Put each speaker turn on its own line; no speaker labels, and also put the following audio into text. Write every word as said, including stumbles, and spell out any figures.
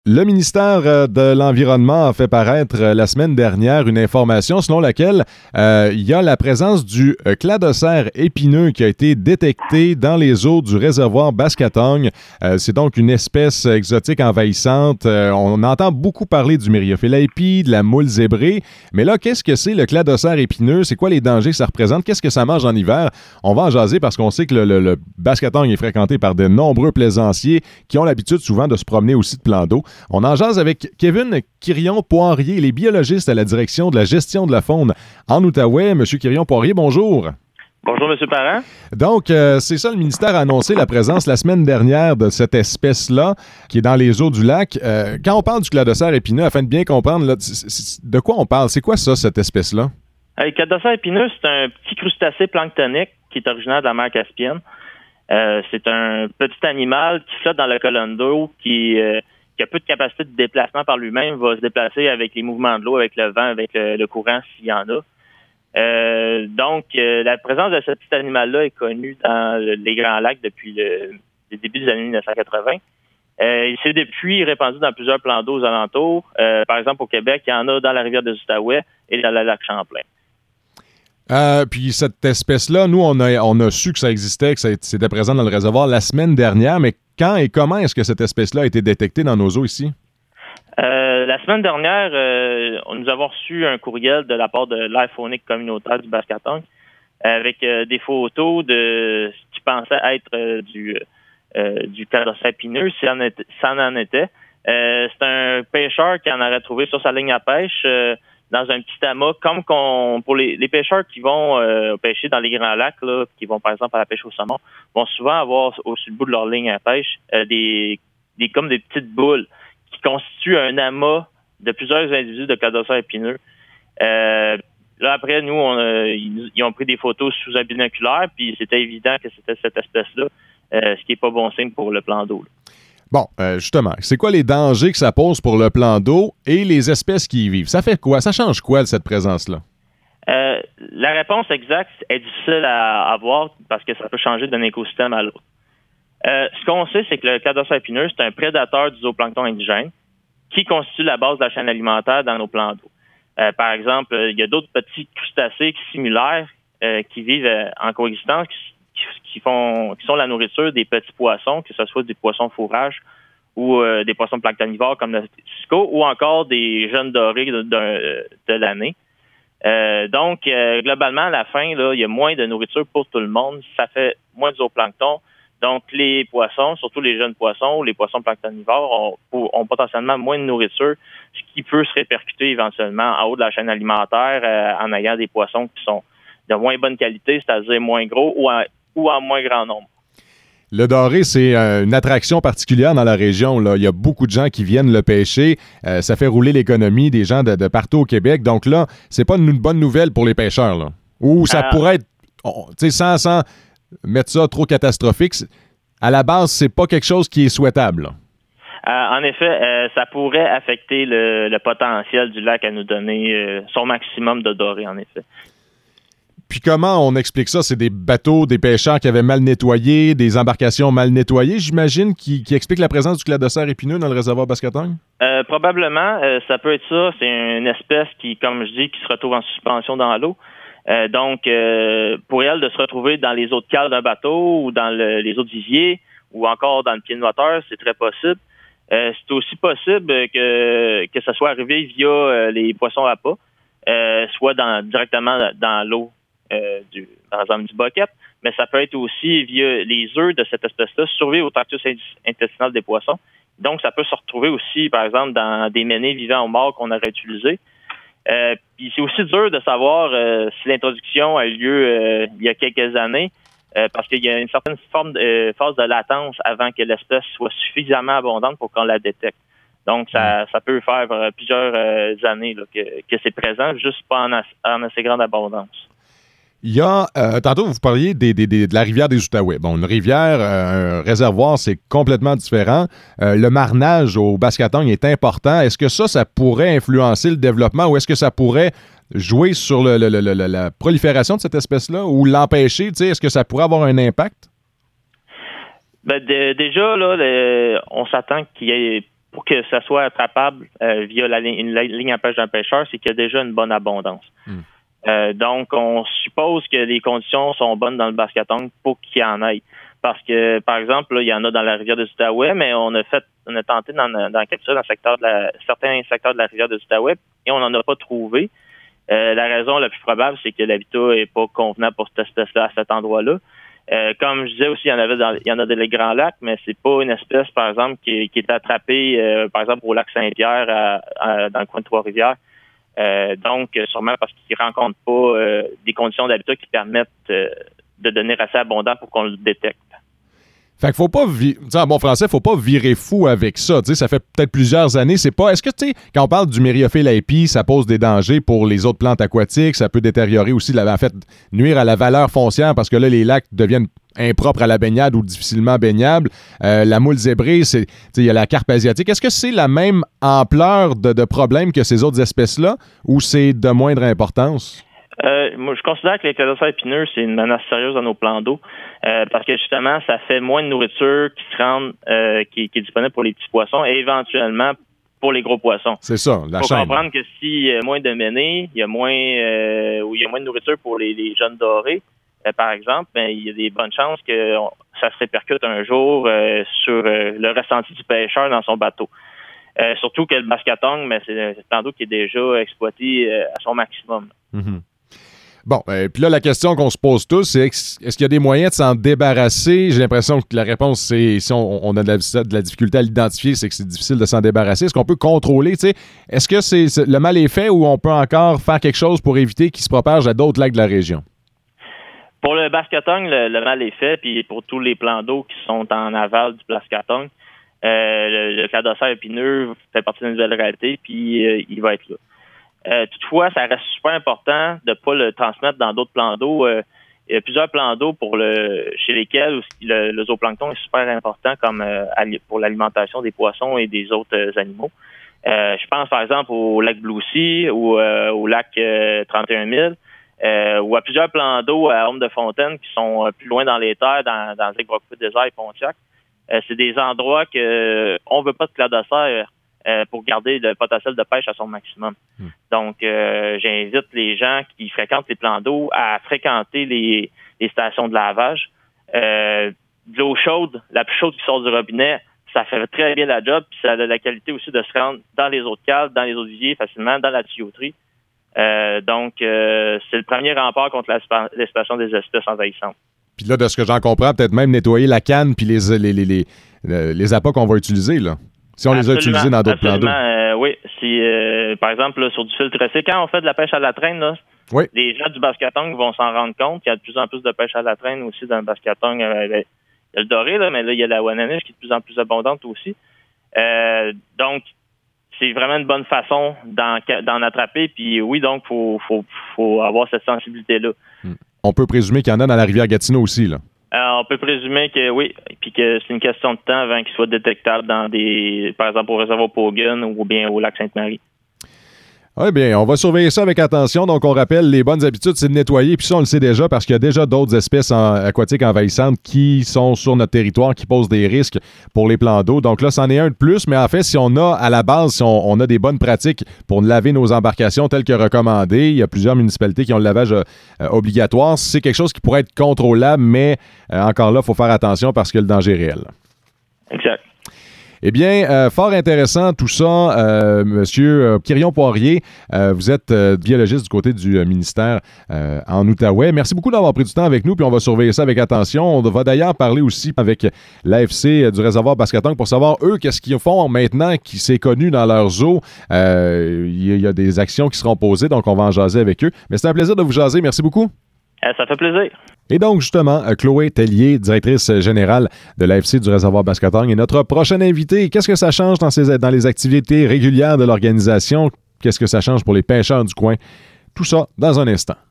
Le ministère de l'Environnement a fait paraître la semaine dernière une information selon laquelle euh, il y a la présence du cladocère épineux qui a été détecté dans les eaux du réservoir Baskatong. Euh, c'est donc une espèce exotique envahissante. Euh, on entend beaucoup parler du Myriophylla epi, de la moule zébrée, mais là, qu'est-ce que c'est le cladocère épineux? C'est quoi les dangers que ça représente? Qu'est-ce que ça mange en hiver? On va en jaser parce qu'on sait que le, le, le Baskatong est fréquenté par de nombreux plaisanciers qui ont l'habitude souvent de se promener aussi de plan d'eau. On en jase avec Kevin Quirion-Poirier, il est biologiste à la direction de la gestion de la faune en Outaouais. Monsieur Quirion-Poirier, bonjour.
Bonjour, M. Parent.
Donc, euh, c'est ça, le ministère a annoncé la présence la semaine dernière de cette espèce-là qui est dans les eaux du lac. Euh, quand on parle du cladocère épineux, afin de bien comprendre, là, c- c- de quoi on parle? C'est quoi ça, cette espèce-là?
Euh, le cladocère épineux, c'est un petit crustacé planctonique qui est originaire de la mer Caspienne. Euh, c'est un petit animal qui flotte dans la colonne d'eau, qui... Euh, qui a peu de capacité de déplacement par lui-même, va se déplacer avec les mouvements de l'eau, avec le vent, avec le, le courant, s'il y en a. Euh, donc, euh, la présence de ce petit animal-là est connue dans le, les Grands Lacs depuis le, le début des années mille neuf cent quatre-vingts. Euh, il s'est depuis répandu dans plusieurs plans d'eau aux alentours. Euh, par exemple, au Québec, il y en a dans la rivière des Outaouais et dans le lac Champlain.
Euh, puis cette espèce-là, nous, on a, on a su que ça existait, que ça, c'était présent dans le réservoir la semaine dernière, mais quand et comment est-ce que cette espèce-là a été détectée dans nos eaux ici?
Euh, la semaine dernière, euh, nous avons reçu un courriel de la part de l'aire faunique communautaire du Baskatong avec euh, des photos de ce qui pensait être euh, du, euh, du cladocère épineux, si ça en était. Ça en était. Euh, c'est un pêcheur qui en aurait trouvé sur sa ligne à pêche euh, dans un petit amas, comme qu'on pour les, les pêcheurs qui vont euh, pêcher dans les grands lacs, là, qui vont par exemple à la pêche au saumon, vont souvent avoir au-dessus du bout de leur ligne à pêche euh, des, des comme des petites boules qui constituent un amas de plusieurs individus de cladocère épineux. Euh, là après, nous, on a, ils, ils ont pris des photos sous un binoculaire, puis c'était évident que c'était cette espèce-là, euh, ce qui n'est pas bon signe pour le plan d'eau, là.
Bon, euh, justement, c'est quoi les dangers que ça pose pour le plan d'eau et les espèces qui y vivent? Ça fait quoi? Ça change quoi, cette présence-là?
Euh, la réponse exacte est difficile à avoir parce que ça peut changer d'un écosystème à l'autre. Euh, ce qu'on sait, c'est que le cladocère épineux, c'est un prédateur du zooplancton indigène qui constitue la base de la chaîne alimentaire dans nos plans d'eau. Euh, par exemple, il y a d'autres petits crustacés similaires euh, qui vivent euh, en coexistence, qui, qui, font, qui sont la nourriture des petits poissons, que ce soit des poissons fourrage ou euh, des poissons planctonivores comme le cisco, ou encore des jeunes dorés de, de, de l'année. Euh, donc, euh, globalement, à la fin, là, il y a moins de nourriture pour tout le monde. Ça fait moins de zooplancton. Donc, les poissons, surtout les jeunes poissons ou les poissons planctonivores, ont, ont potentiellement moins de nourriture, ce qui peut se répercuter éventuellement en haut de la chaîne alimentaire euh, en ayant des poissons qui sont de moins bonne qualité, c'est-à-dire moins gros ou en, ou en moins grand nombre.
Le doré, c'est euh, une attraction particulière dans la région, là. Il y a beaucoup de gens qui viennent le pêcher. Euh, ça fait rouler l'économie des gens de, de partout au Québec. Donc là, c'est pas une bonne nouvelle pour les pêcheurs, là. Ou ça euh... pourrait être, oh, tu sais, sans, sans mettre ça trop catastrophique, à la base, c'est pas quelque chose qui est souhaitable, là.
Euh, en effet, euh, ça pourrait affecter le, le potentiel du lac à nous donner euh, son maximum de doré, en effet.
Puis comment on explique ça? C'est des bateaux, des pêcheurs qui avaient mal nettoyé, des embarcations mal nettoyées, j'imagine, qui, qui expliquent la présence du cladocère épineux dans le réservoir Baskatong?
Euh, probablement, euh, ça peut être ça. C'est une espèce qui, comme je dis, qui se retrouve en suspension dans l'eau. Euh, donc, euh, pour elle de se retrouver dans les eaux de cale d'un bateau ou dans le, les eaux de vivier ou encore dans le pied de moteur, c'est très possible. Euh, c'est aussi possible que, que ça soit arrivé via euh, les poissons à pas, euh, soit dans, directement dans l'eau. Euh, du, par exemple du bucket, mais ça peut être aussi via les œufs de cette espèce-là survivent au tractus intestinal des poissons. Donc, ça peut se retrouver aussi, par exemple, dans des ménés vivants ou morts qu'on aurait utilisés. Euh, puis c'est aussi dur de savoir euh, si l'introduction a eu lieu euh, il y a quelques années, euh, parce qu'il y a une certaine forme de, euh, phase de latence avant que l'espèce soit suffisamment abondante pour qu'on la détecte. Donc, ça, ça peut faire euh, plusieurs euh, années là, que, que c'est présent, juste pas en, as, en assez grande abondance.
Il y a, euh, tantôt, vous parliez des, des, des, de la rivière des Outaouais. Bon, une rivière, euh, un réservoir, c'est complètement différent. Euh, le marnage au Baskatong est important. Est-ce que ça, ça pourrait influencer le développement ou est-ce que ça pourrait jouer sur le, le, le, le, la prolifération de cette espèce-là ou l'empêcher? Tu sais, est-ce que ça pourrait avoir un impact?
Ben, de, déjà, là, le, on s'attend qu'il y ait pour que ça soit attrapable euh, via la, une, la ligne à pêche d'un pêcheur, c'est qu'il y a déjà une bonne abondance. Mm. Euh, donc, on suppose que les conditions sont bonnes dans le Bascatong pour qu'il y en ait. Parce que, par exemple, là, il y en a dans la rivière des Outaouais, mais on a fait, on a tenté d'en, d'en capturer dans le secteur de la, certains secteurs de la rivière des Outaouais et on n'en a pas trouvé. Euh, la raison la plus probable, c'est que l'habitat n'est pas convenable pour cette espèce-là à cet endroit-là. Euh, comme je disais aussi, il y en avait dans, il y en a dans les Grands Lacs, mais c'est pas une espèce, par exemple, qui, qui est attrapée, euh, par exemple, au lac Saint-Pierre, à, à, dans le coin de Trois-Rivières. Euh, donc, sûrement parce qu'ils ne rencontrent pas euh, des conditions d'habitat qui permettent euh, de devenir assez abondant pour qu'on le détecte.
Fait qu'il faut pas, vi- en bon français, faut pas virer fou avec ça. T'sais, ça fait peut-être plusieurs années. C'est pas. Est-ce que tu sais, quand on parle du Myriophylle api, ça pose des dangers pour les autres plantes aquatiques, ça peut détériorer aussi, la, en fait, nuire à la valeur foncière parce que là, les lacs deviennent impropres à la baignade ou difficilement baignables. Euh, la moule zébrée, c'est, il y a la carpe asiatique. Est-ce que c'est la même ampleur de, de problème que ces autres espèces-là ou c'est de moindre importance?
Euh, moi, je considère que les cladocères épineux, c'est une menace sérieuse dans nos plans d'eau euh, parce que justement, ça fait moins de nourriture qui se rend, euh, qui, qui est disponible pour les petits poissons et éventuellement pour les gros poissons.
C'est ça, la
chaîne. Il faut
chaîne.
comprendre que s'il y a moins de ménées, il y a moins, euh, ou il y a moins de nourriture pour les, les jeunes dorés, euh, par exemple, ben, il y a des bonnes chances que on, ça se répercute un jour euh, sur euh, le ressenti du pêcheur dans son bateau. Euh, surtout que le Bascatong, ben, c'est un plan d'eau qui est déjà exploité euh, à son maximum.
Mm-hmm. Bon, euh, puis là, la question qu'on se pose tous, c'est est-ce qu'il y a des moyens de s'en débarrasser? J'ai l'impression que la réponse, c'est si on, on a de la, de la difficulté à l'identifier, c'est que c'est difficile de s'en débarrasser. Est-ce qu'on peut contrôler, tu sais? Est-ce que c'est, c'est, le mal est fait ou on peut encore faire quelque chose pour éviter qu'il se propage à d'autres lacs de la région?
Pour le Bascatong, le, le mal est fait, puis pour tous les plans d'eau qui sont en aval du Bascatong, euh, le, le cladocère épineux fait partie d'une nouvelle réalité, puis euh, il va être là. Euh, toutefois, ça reste super important de ne pas le transmettre dans d'autres plans d'eau. Euh, il y a plusieurs plans d'eau pour le chez lesquels le, le zooplancton est super important comme euh, pour l'alimentation des poissons et des autres euh, animaux. Euh, je pense par exemple au lac Blue-Sea ou euh, au lac euh, trente et un mille euh, ou à plusieurs plans d'eau à Orme-de-Fontaine qui sont euh, plus loin dans les terres, dans, dans le Brockwood Désert et Pontiac. Euh, c'est des endroits que euh, on veut pas de cladocère Euh, pour garder le potentiel de pêche à son maximum. Mmh. Donc, euh, j'invite les gens qui fréquentent les plans d'eau à fréquenter les, les stations de lavage. Euh, de l'eau chaude, la plus chaude qui sort du robinet, ça fait très bien la job, puis ça a la qualité aussi de se rendre dans les eaux de cale, dans les eaux de vivier facilement, dans la tuyauterie. Euh, donc, euh, c'est le premier rempart contre l'expansion des espèces envahissantes.
Puis là, de ce que j'en comprends, peut-être même nettoyer la canne puis les, les, les, les, les, les appâts qu'on va utiliser, là. Si on absolument, les a utilisés dans d'autres plans d'eau.
Euh, oui. Si, euh, par exemple, là, sur du fil tressé, quand on fait de la pêche à la traîne, là,
oui.
les gens du Bascatong vont s'en rendre compte qu'il y a de plus en plus de pêche à la traîne aussi dans le Bascatong. Euh, il y a le doré, là, mais là, il y a la Wananiche qui est de plus en plus abondante aussi. Euh, donc, c'est vraiment une bonne façon d'en, d'en attraper. Puis oui, donc, il faut, faut, faut avoir cette sensibilité-là.
On peut présumer qu'il y en a dans la rivière Gatineau aussi, là.
Euh, on peut présumer que oui, puis que c'est une question de temps avant qu'il soit détectable dans des, par exemple, au réservoir Pogun ou bien au lac Sainte-Marie.
Eh bien, on va surveiller ça avec attention. Donc, on rappelle, les bonnes habitudes, c'est de nettoyer. Puis ça, on le sait déjà parce qu'il y a déjà d'autres espèces en, aquatiques envahissantes qui sont sur notre territoire, qui posent des risques pour les plans d'eau. Donc là, c'en est un de plus. Mais en fait, si on a, à la base, si on, on a des bonnes pratiques pour laver nos embarcations telles que recommandées, il y a plusieurs municipalités qui ont le lavage euh, obligatoire. C'est quelque chose qui pourrait être contrôlable, mais euh, encore là, il faut faire attention parce que le danger est réel.
Exact.
Eh bien, euh, fort intéressant tout ça. Euh, Monsieur euh, Quirion-Poirier, euh, vous êtes euh, biologiste du côté du euh, ministère euh, en Outaouais. Merci beaucoup d'avoir pris du temps avec nous, puis on va surveiller ça avec attention. On va d'ailleurs parler aussi avec l'A F C euh, du réservoir Bascatong pour savoir, eux, qu'est-ce qu'ils font maintenant qui s'est connu dans leurs eaux. Euh, il y a des actions qui seront posées, donc on va en jaser avec eux. Mais c'est un plaisir de vous jaser. Merci beaucoup.
Euh, ça fait plaisir.
Et donc, justement, Chloé Tellier, directrice générale de l'A F C du réservoir Bascatong, est notre prochaine invitée. Qu'est-ce que ça change dans, ces, dans les activités régulières de l'organisation? Qu'est-ce que ça change pour les pêcheurs du coin? Tout ça dans un instant.